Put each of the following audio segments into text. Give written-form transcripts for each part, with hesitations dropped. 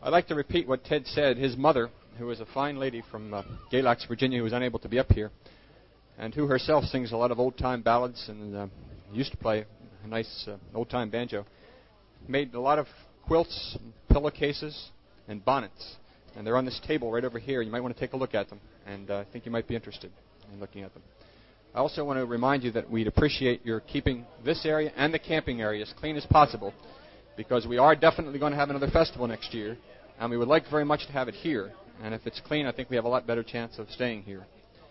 I'd like to repeat what Ted said. His mother, who was a fine lady from Galax, Virginia, who was unable to be up here, and who herself sings a lot of old-time ballads and used to play a nice old-time banjo, made a lot of quilts, and pillowcases, and bonnets. And they're on this table right over here. You might want to take a look at them, and I think you might be interested in looking at them. I also want to remind you that we'd appreciate your keeping this area and the camping area as clean as possible, because we are definitely going to have another festival next year, and we would like very much to have it here. And if it's clean, I think we have a lot better chance of staying here.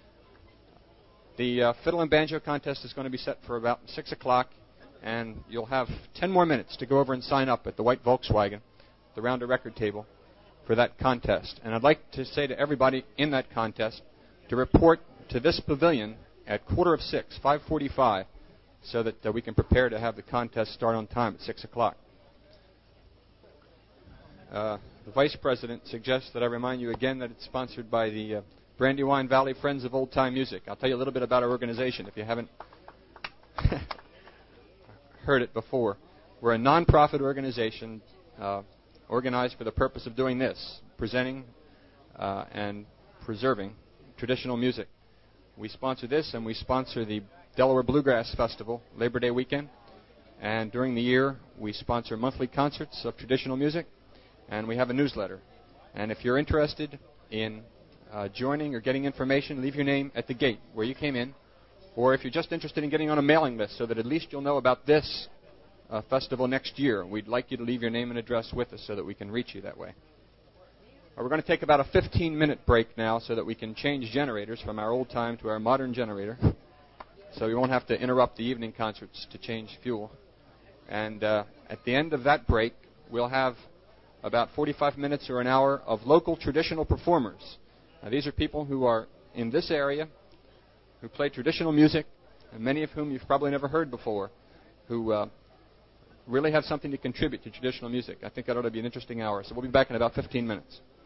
The fiddle and banjo contest is going to be set for about 6 o'clock, and you'll have 10 more minutes to go over and sign up at the white Volkswagen, the Rounder record table, for that contest. And I'd like to say to everybody in that contest to report to this pavilion at 5:45, 5:45, so that we can prepare to have the contest start on time at 6 o'clock. The Vice President suggests that I remind you again that it's sponsored by the Brandywine Valley Friends of Old Time Music. I'll tell you a little bit about our organization if you haven't heard it before. We're a non-profit organization organized for the purpose of doing this, presenting and preserving traditional music. We sponsor this, and we sponsor the Delaware Bluegrass Festival, Labor Day weekend. And during the year, we sponsor monthly concerts of traditional music, and we have a newsletter. And if you're interested in joining or getting information, leave your name at the gate where you came in. Or if you're just interested in getting on a mailing list so that at least you'll know about this festival next year, we'd like you to leave your name and address with us so that we can reach you that way. We're going to take about a 15-minute break now so that we can change generators from our old time to our modern generator. So we won't have to interrupt the evening concerts to change fuel. And at the end of that break, we'll have about 45 minutes or an hour of local traditional performers. Now, these are people who are in this area, who play traditional music, and many of whom you've probably never heard before, who really have something to contribute to traditional music. I think that ought to be an interesting hour. So we'll be back in about 15 minutes.